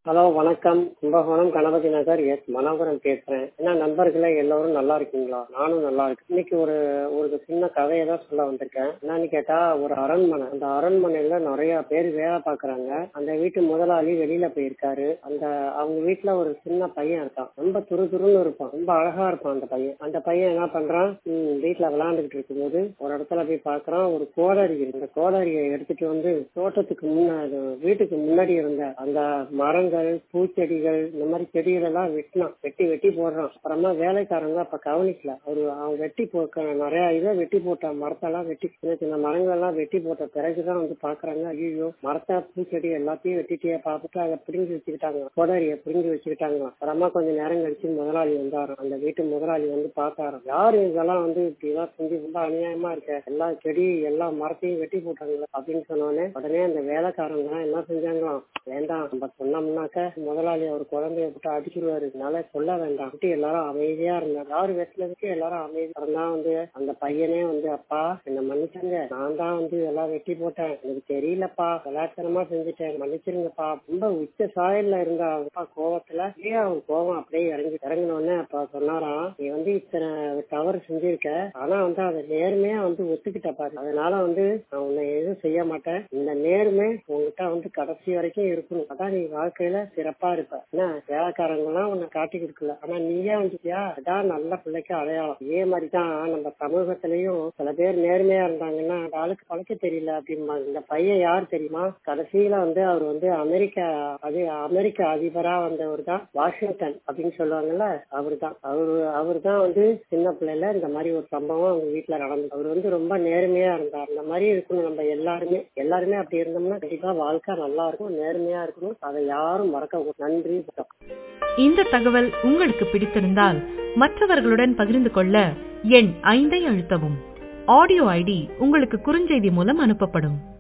Hello வணக்கம். கும்பகோணம் கணபதி நகர் மனோகரன் பேசுறேன். என்ன நண்பர்களே, எல்லாரும் நல்லா இருக்கீங்களா? நானும் நல்லா இருக்கேன். இன்னைக்கு ஒரு சின்ன கதையை தான் சொல்ல வந்திருக்கேன். என்னன்னு கேட்டா, ஒரு அரண்மனை. அந்த அரண்மனையில நிறைய பேர் வேலை பாக்குறாங்க. அந்த வீட்டு முதலாளி வெளியில போயிருக்காரு. அவங்க வீட்டுல ஒரு சின்ன பையன் இருக்கான். ரொம்ப துருதுருன்னு இருப்பான். ரொம்ப அழகா இருப்பான் அந்த பையன் என்ன பண்றான், வீட்டுல விளையாண்டுகிட்டு இருக்கும்போது ஒரு இடத்துல போய் பாக்குறான், ஒரு கோடாரி இருக்கு. அந்த கோடாரியை எடுத்துட்டு வந்து தோட்டத்துக்கு வீட்டுக்கு முன்னாடி இருந்த அந்த மரங்கள், பூச்செடிகள், இந்த மாதிரி செடிகள் எல்லாம் வெட்டி போடுறான். அப்புறமா வேலைக்காரங்க அப்ப கவனிக்கல. அவன் நிறைய வெட்டி போட்ட மரத்தெல்லாம் சின்ன சின்ன மரங்கள் எல்லாம் வெட்டி போட்ட பிறகுதான் வந்து பாக்குறாங்க, ஐயோ மரத்தை பூச்செடி எல்லாத்தையும் வெட்டிட்டே பார்த்துட்டு அதை பிடுங்கி வச்சுக்கிட்டாங்க, கோடாரியை பிடுங்கி வச்சுக்கிட்டாங்க. அப்புறமா கொஞ்சம் நேரம் கழிச்சு முதலாளி வந்தாராம். அந்த வீட்டு முதலாளி வந்து பார்த்தாராம், யாரு இதெல்லாம் வந்து இப்படி எல்லாம் செஞ்சு ரொம்ப அநியாயமா இருக்க, எல்லா செடி எல்லா மரத்தையும் வெட்டி போட்டாங்களே அப்படின்னு சொன்னோடனே உடனே அந்த வேலைக்காரங்க எல்லாம் என்ன செஞ்சாங்களாம், வேண்டாம் நம்ம சொன்னோம்னாக்க முதலாளி அவர் குழந்தைய விட்டு அடிச்சிருவாரு, அதனால சொல்ல வேண்டாம், எல்லாரும் அமைதியா இருந்தாங்க. யாரு வெட்டினதுக்கு எல்லாரும் அமைதியா இருந்தா வந்து அந்த பையனே வந்து, அப்பா என்ன மன்னிச்சுங்க, நான் தான் வந்து எல்லாம் வெட்டி போட்டேன், எனக்கு தெரியலப்பா, விளையாட்டுத்தனமா செஞ்சுட்டேன், மன்னிச்சிருங்கப்பா. ரொம்ப உச்ச சாயல்ல இருந்த அப்பா கோவத்துல அவன் கோவம் அப்படியே இறங்கினோடனே அப்பா சொன்னாராம், நீ வந்து இத்தனை தவறு செஞ்சிருக்க, ஆனா வந்து அதை நேர்மையா வந்து ஒத்துக்கிட்டப்பா, அதனால வந்து நான் உன்னை எதுவும் செய்ய மாட்டேன், இந்த நேர்மை உங்ககிட்ட வந்து கடைசி வரைக்கும் இருக்கணும், அதான் நீ வாழ்க்கையில சிறப்பா இருப்ப. ஏன்னா வேலைக்காரங்க எல்லாம் உன்னை காட்டி கொடுக்கல, ஆனா நீயே வந்துட்டியா, அதான் நல்ல பிள்ளைக்கு அடையாளம். இதே மாதிரிதான் நம்ம சமூகத்திலயும் சில பேர் நேர்மையா இருந்தாங்கன்னா அந்த ஆளுக்கு பழக்க தெரியல அப்படிம்பாங்க. இந்த பையன் யார் தெரியுமா, கடைசியில வந்து அவர் வந்து அமெரிக்க அதிபரா வந்தவர் தான் வாஷிங்டன் அப்படின்னு சொல்லுவாங்கல்ல, அவரு தான் வந்து சின்ன பிள்ளைல இந்த மாதிரி ஒரு சம்பவம் அவங்க வீட்டுல நடந்தது. அவர் வந்து ரொம்ப நேர்மையா இருந்தார். இந்த மாதிரி இருக்கணும் நம்ம எல்லாருமே அப்படி இருந்தோம்னா கண்டிப்பா வாழ்க்கை நல்லா இருக்கும், நேர்மையா இருக்கணும், அதை யாரும் மறக்க. நன்றி. இந்த தகவல் உங்களுக்கு பிடித்திருந்தால் மற்றவர்களுடன் பகிர்ந்து கொள்ள எண் 5 அழுத்தவும். ஆடியோ ஐடி உங்களுக்கு குறுஞ்செய்தி மூலம் அனுப்பப்படும்.